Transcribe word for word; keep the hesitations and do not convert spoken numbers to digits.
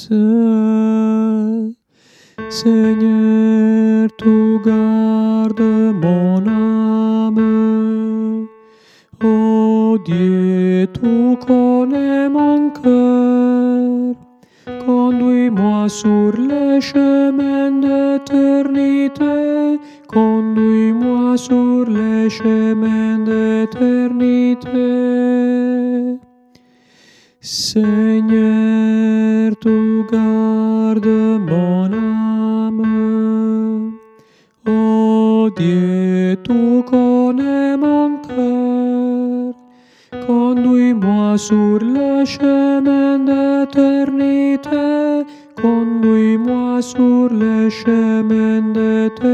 Seigneur, tu gardes mon âme. Ô Dieu, tu connais mon cœur. Conduis-moi sur les chemins d'éternité. Conduis-moi sur les chemins d'éternité. Seigneur, tu gardes mon âme. Ô Dieu, tu connais mon cœur. Conduis-moi sur le chemin d'éternité. Conduis-moi sur le chemin d'éternité.